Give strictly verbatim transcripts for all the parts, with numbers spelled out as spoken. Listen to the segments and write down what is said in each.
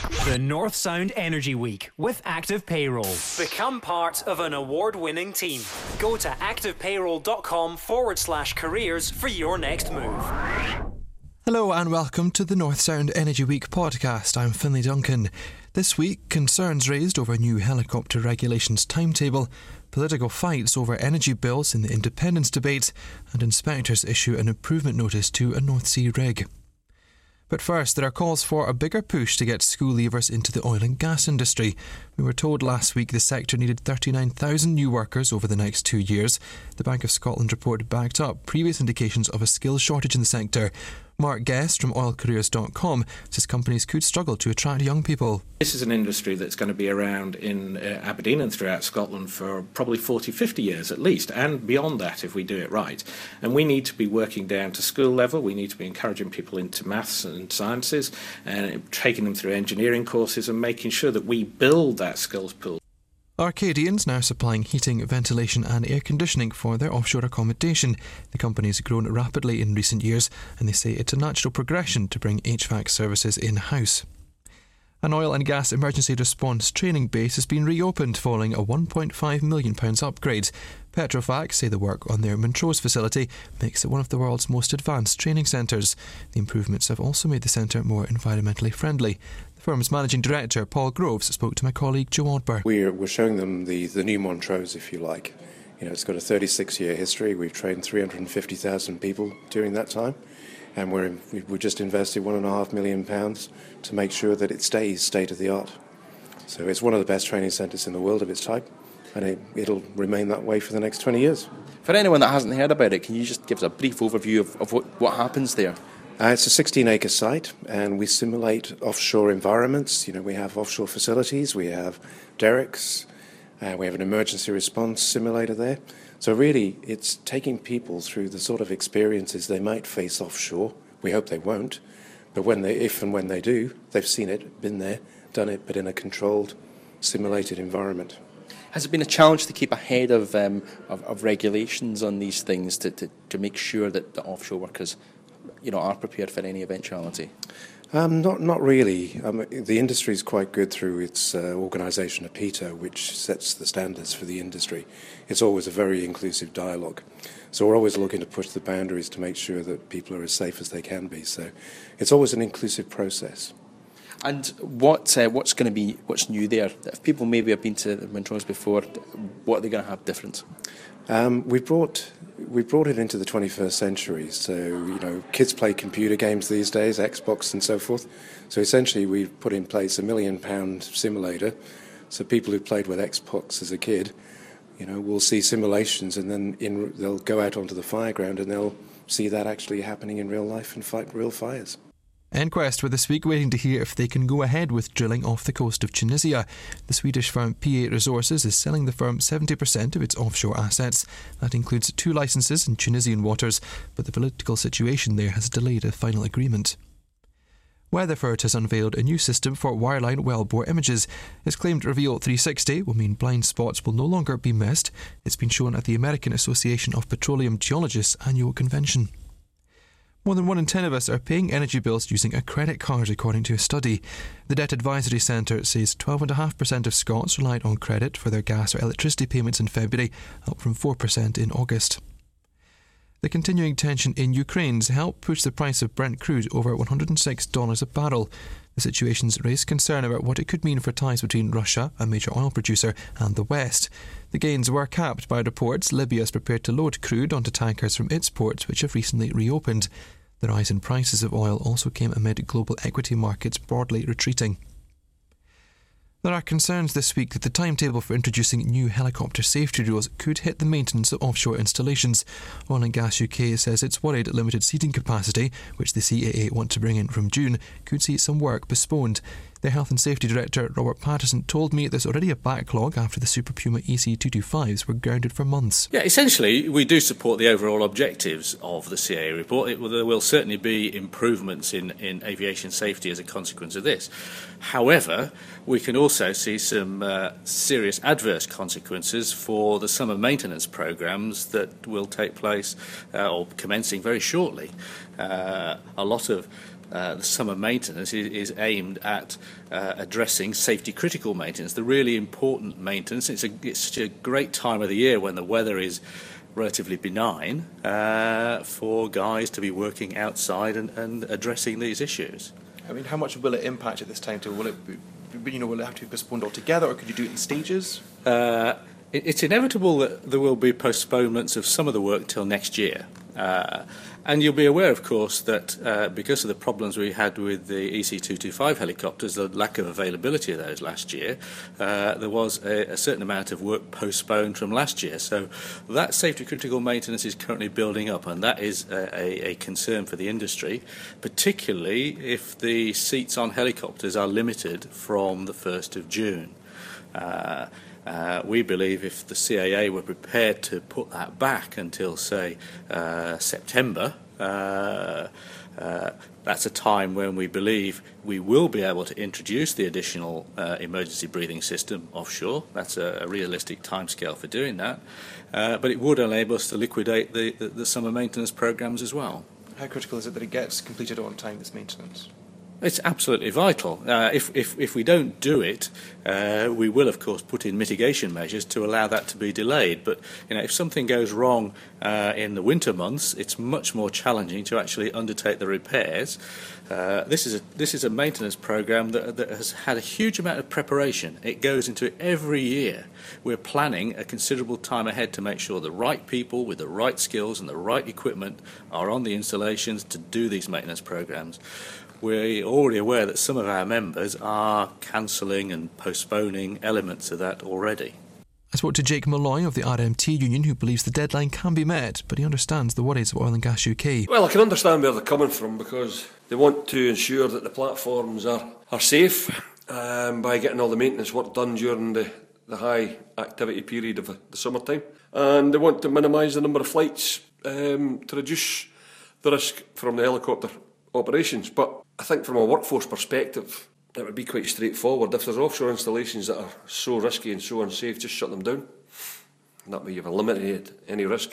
The North Sound Energy Week with Active Payroll. Become part of an award-winning team. Go to activepayroll.com forward slash careers for your next move. Hello and welcome to the North Sound Energy Week podcast. I'm Finlay Duncan. This week, concerns raised over new helicopter regulations timetable, political fights over energy bills in the independence debate, and inspectors issue an improvement notice to a North Sea rig. But first, there are calls for a bigger push to get school leavers into the oil and gas industry. We were told last week the sector needed thirty-nine thousand new workers over the next two years. The Bank of Scotland report backed up previous indications of a skills shortage in the sector. Mark Guest from oil careers dot com says companies could struggle to attract young people. This is an industry that's going to be around in uh, Aberdeen and throughout Scotland for probably forty, fifty years at least, and beyond that if we do it right. And we need to be working down to school level. We need to be encouraging people into maths and sciences and taking them through engineering courses and making sure that we build that skills pool. Arcadian's now supplying heating, ventilation and air conditioning for their offshore accommodation. The company has grown rapidly in recent years and they say it's a natural progression to bring H V A C services in-house. An oil and gas emergency response training base has been reopened following a one point five million pounds upgrade. Petrofac say the work on their Montrose facility makes it one of the world's most advanced training centres. The improvements have also made the centre more environmentally friendly. The firm's managing director, Paul Groves, spoke to my colleague Joe Odber. We're, we're showing them the, the new Montrose, if you like. You know, it's got a thirty-six year history. We've trained three hundred fifty thousand people during that time. And we're, we've just invested one and a half million pounds to make sure that it stays state of the art. So it's one of the best training centres in the world of its type, and it, it'll remain that way for the next twenty years. For anyone that hasn't heard about it, can you just give us a brief overview of, of what, what happens there? Uh, it's a sixteen acre site, and we simulate offshore environments. You know, we have offshore facilities, we have derricks, uh, we have an emergency response simulator there. So really, it's taking people through the sort of experiences they might face offshore. We hope they won't, but when they, if and when they do, they've seen it, been there, done it, but in a controlled, simulated environment. Has it been a challenge to keep ahead of um, of, of regulations on these things to, to, to make sure that the offshore workers, you know, are prepared for any eventuality? Um, not not really. Um, the industry is quite good through its uh, organisation, APITA, which sets the standards for the industry. It's always a very inclusive dialogue. So we're always looking to push the boundaries to make sure that people are as safe as they can be. So it's always an inclusive process. And what uh, what's going to be what's new there? If people maybe have been to Montrose before, what are they going to have different? Um, we brought we brought it into the twenty-first century. So you know, kids play computer games these days, Xbox and so forth. So essentially, we've put in place a million pound simulator. So people who played with Xbox as a kid, you know, will see simulations, and then in, they'll go out onto the fireground and they'll see that actually happening in real life and fight real fires. EnQuest were this week waiting to hear if they can go ahead with drilling off the coast of Tunisia. The Swedish firm P eight Resources is selling the firm seventy percent of its offshore assets. That includes two licences in Tunisian waters, but the political situation there has delayed a final agreement. Weatherford has unveiled a new system for wireline wellbore images. It's claimed Reveal three sixty will mean blind spots will no longer be missed. It's been shown at the American Association of Petroleum Geologists annual convention. More than one in ten of us are paying energy bills using a credit card, according to a study. The Debt Advisory Centre says twelve point five percent of Scots relied on credit for their gas or electricity payments in February, up from four percent in August. The continuing tension in Ukraine's helped push the price of Brent crude over one hundred six dollars a barrel. The situation's raised concern about what it could mean for ties between Russia, a major oil producer, and the West. The gains were capped by reports Libya is prepared to load crude onto tankers from its ports, which have recently reopened. The rise in prices of oil also came amid global equity markets broadly retreating. There are concerns this week that the timetable for introducing new helicopter safety rules could hit the maintenance of offshore installations. Oil and Gas U K says it's worried limited seating capacity, which the C A A want to bring in from June, could see some work postponed. Their Health and Safety Director, Robert Patterson, told me there's already a backlog after the Super Puma E C two twenty-fives were grounded for months. Yeah, essentially, we do support the overall objectives of the C A A report. It, there will certainly be improvements in, in aviation safety as a consequence of this. However, we can also see some uh, serious adverse consequences for the summer maintenance programmes that will take place uh, or commencing very shortly. Uh, a lot of uh, the summer maintenance is, is aimed at uh, addressing safety-critical maintenance, the really important maintenance. It's, a, it's such a great time of the year when the weather is relatively benign uh, for guys to be working outside and, and addressing these issues. I mean, how much will it impact at this time? Will it, be, you know, will it have to be postponed altogether, or could you do it in stages? Uh, it, it's inevitable that there will be postponements of some of the work till next year. Uh, and you'll be aware, of course, that uh, because of the problems we had with the E C two twenty-five helicopters, the lack of availability of those last year, uh, there was a, a certain amount of work postponed from last year. So that safety-critical maintenance is currently building up, and that is a, a, a concern for the industry, particularly if the seats on helicopters are limited from the first of June. Uh, Uh, we believe if the C A A were prepared to put that back until, say, uh, September, uh, uh, that's a time when we believe we will be able to introduce the additional uh, emergency breathing system offshore. That's a, a realistic timescale for doing that. Uh, but it would enable us to liquidate the, the, the summer maintenance programmes as well. How critical is it that it gets completed on time, this maintenance? It's absolutely vital. Uh, if, if, if we don't do it, uh, we will, of course, put in mitigation measures to allow that to be delayed. But you know, if something goes wrong uh, in the winter months, it's much more challenging to actually undertake the repairs. Uh, this is a this is a maintenance programme that, that has had a huge amount of preparation. It goes into it every year. We're planning a considerable time ahead to make sure the right people with the right skills and the right equipment are on the installations to do these maintenance programmes. We're already aware that some of our members are cancelling and postponing elements of that already. I spoke to Jake Malloy of the R M T union, who believes the deadline can be met, but he understands the worries of Oil and Gas U K. Well, I can understand where they're coming from, because they want to ensure that the platforms are, are safe um, by getting all the maintenance work done during the, the high activity period of the summertime. And they want to minimise the number of flights um, to reduce the risk from the helicopter operations. But I think from a workforce perspective, it would be quite straightforward. If there's offshore installations that are so risky and so unsafe, just shut them down. And that way you've eliminated any risk.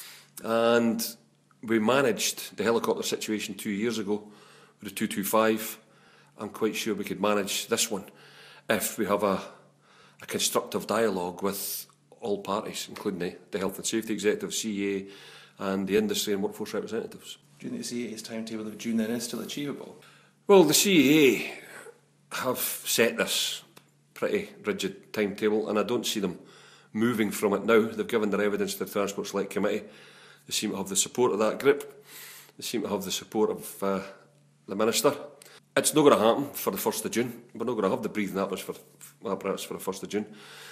And we managed the helicopter situation two years ago with the two twenty-five. I'm quite sure we could manage this one if we have a, a constructive dialogue with all parties, including the, the Health and Safety Executive, C A, and the industry and workforce representatives. Do you think the C A A's timetable of June then is still achievable? Well, the C A A have set this pretty rigid timetable, and I don't see them moving from it now. They've given their evidence to the Transport Select Committee. They seem to have the support of that group. They seem to have the support of uh, the Minister. It's not going to happen for the first of June. We're not going to have the breathing apparatus for, apparatus for the first of June.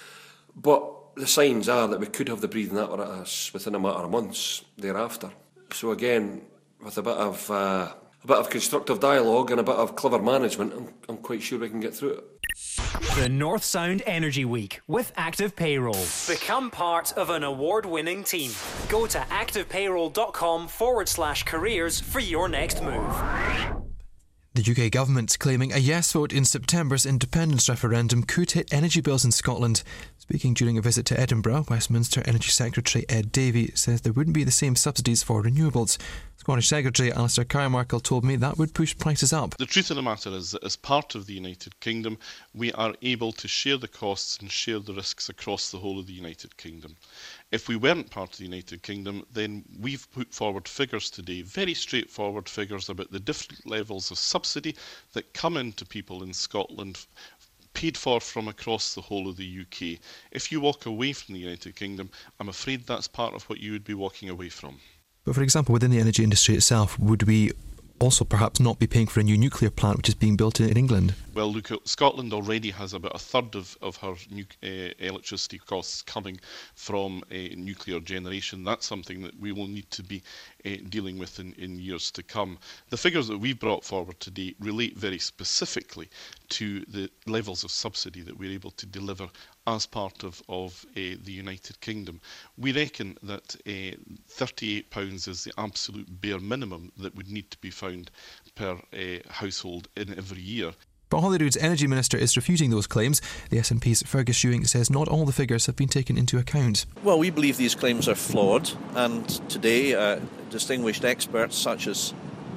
But the signs are that we could have the breathing apparatus within a matter of months thereafter. So again, with a bit of uh, a bit of constructive dialogue and a bit of clever management, I'm, I'm quite sure we can get through it. The North Sound Energy Week with Active Payroll. Become part of an award-winning team. Go to activepayroll.com forward slash careers for your next move. The U K government claiming a yes vote in September's independence referendum could hit energy bills in Scotland. Speaking during a visit to Edinburgh, Westminster Energy Secretary Ed Davey says there wouldn't be the same subsidies for renewables. Scottish Secretary Alistair Carmichael told me that would push prices up. The truth of the matter is that as part of the United Kingdom, we are able to share the costs and share the risks across the whole of the United Kingdom. If we weren't part of the United Kingdom, then we've put forward figures today, very straightforward figures about the different levels of subsidy that come into people in Scotland, paid for from across the whole of the U K. If you walk away from the United Kingdom, I'm afraid that's part of what you would be walking away from. But for example, within the energy industry itself, would we also perhaps not be paying for a new nuclear plant which is being built in England? Well, look, Scotland already has about a third of, of her nu- uh, electricity costs coming from uh, nuclear generation. That's something that we will need to be uh, dealing with in, in years to come. The figures that we've brought forward today relate very specifically to the levels of subsidy that we're able to deliver as part of, of uh, the United Kingdom. We reckon that uh, thirty-eight pounds is the absolute bare minimum that would need to be found per uh, household in every year. But Holyrood's Energy Minister is refuting those claims. The S N P's Fergus Ewing says not all the figures have been taken into account. Well, we believe these claims are flawed, and today uh, distinguished experts such as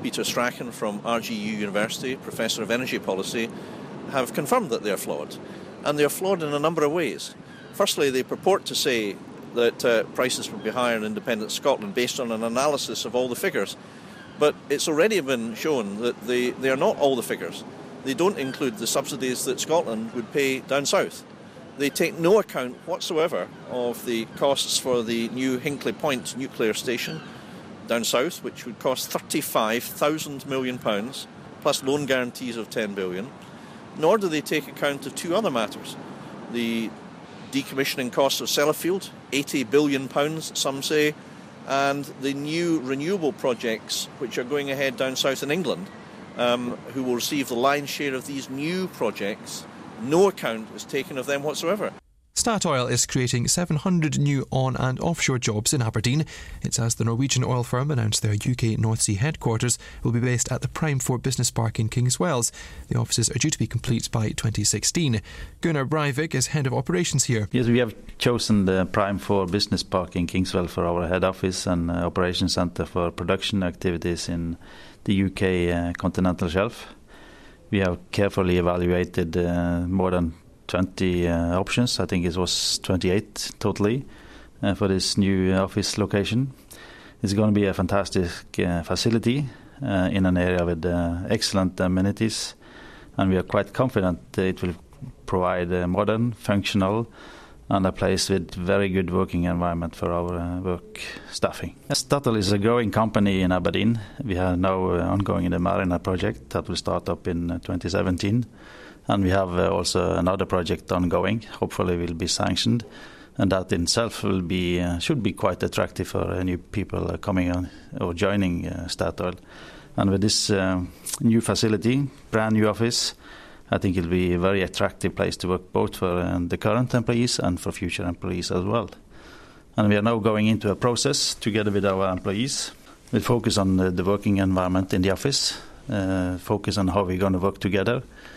Peter Strachan from R G U University, Professor of Energy Policy, have confirmed that they're flawed. And they're flawed in a number of ways. Firstly, they purport to say that uh, prices will be higher in independent Scotland based on an analysis of all the figures. But it's already been shown that they, they are not all the figures. They don't include the subsidies that Scotland would pay down south. They take no account whatsoever of the costs for the new Hinkley Point nuclear station down south, which would cost thirty-five thousand million pounds, plus loan guarantees of ten billion pounds. Nor do they take account of two other matters. The decommissioning costs of Sellafield, eighty billion pounds, some say, and the new renewable projects which are going ahead down south in England, um, who will receive the lion's share of these new projects. No account is taken of them whatsoever. Statoil is creating seven hundred new on- and offshore jobs in Aberdeen. It's as the Norwegian oil firm announced their U K North Sea headquarters will be based at the Prime four Business Park in Kingswells. The offices are due to be complete by twenty sixteen. Gunnar Breivik is head of operations here. Yes, we have chosen the Prime four Business Park in Kingswell for our head office and uh, operations centre for production activities in the U K uh, continental shelf. We have carefully evaluated uh, more than twenty uh, options. I think it was twenty-eight totally uh, for this new office location. It's going to be a fantastic uh, facility uh, in an area with uh, excellent amenities, and we are quite confident it will provide a modern, functional, and a place with very good working environment for our uh, work staffing. Statoil is a growing company in Aberdeen. We are now uh, ongoing in the Mariner project that will start up in uh, twenty seventeen. And we have uh, also another project ongoing, hopefully will be sanctioned, and that in itself will be uh, should be quite attractive for uh, new people uh, coming on or joining uh, Statoil. And with this uh, new facility, brand new office, I think it'll be a very attractive place to work both for uh, the current employees and for future employees as well. And we are now going into a process together with our employees. We focus on uh, the working environment in the office, uh, focus on how we're going to work together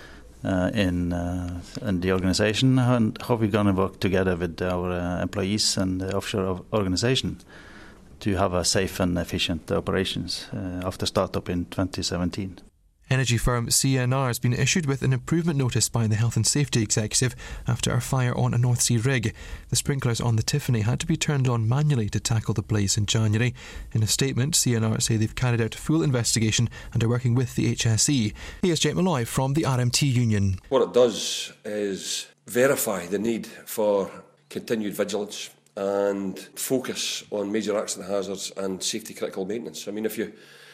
Uh, in, uh, in the organisation, and how we're going to work together with our uh, employees and the offshore organisation to have a safe and efficient operations uh, after start-up in twenty seventeen. Energy firm C N R has been issued with an improvement notice by the Health and Safety Executive after a fire on a North Sea rig. The sprinklers on the Tiffany had to be turned on manually to tackle the blaze in January. In a statement, C N R say they've carried out a full investigation and are working with the H S E. Here's Jake Malloy from the R M T Union. What it does is verify the need for continued vigilance and focus on major accident hazards and safety critical maintenance. I mean, if you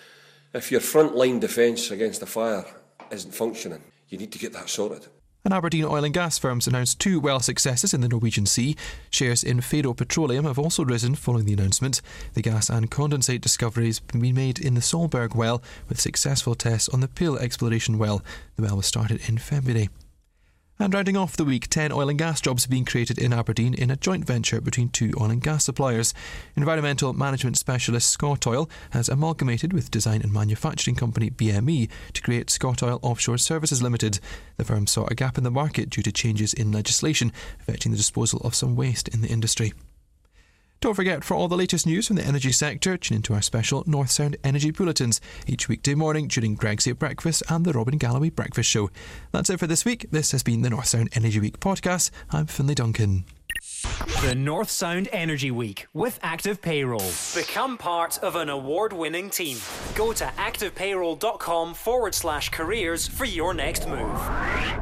If your front-line defence against a fire isn't functioning, you need to get that sorted. And Aberdeen oil and gas firms announced two well successes in the Norwegian Sea. Shares in Fado Petroleum have also risen following the announcement. The gas and condensate discoveries have been made in the Solberg well, with successful tests on the Pill exploration well. The well was started in February. And rounding off the week, ten oil and gas jobs have been created in Aberdeen in a joint venture between two oil and gas suppliers. Environmental management specialist Scottoil has amalgamated with design and manufacturing company B M E to create Scottoil Offshore Services Limited. The firm saw a gap in the market due to changes in legislation affecting the disposal of some waste in the industry. Don't forget, for all the latest news from the energy sector, tune into our special North Sound Energy Bulletins each weekday morning during Greg's eight Breakfast and the Robin Galloway Breakfast Show. That's it for this week. This has been the North Sound Energy Week podcast. I'm Finlay Duncan. The North Sound Energy Week with Active Payroll. Become part of an award-winning team. Go to activepayroll.com forward slash careers for your next move.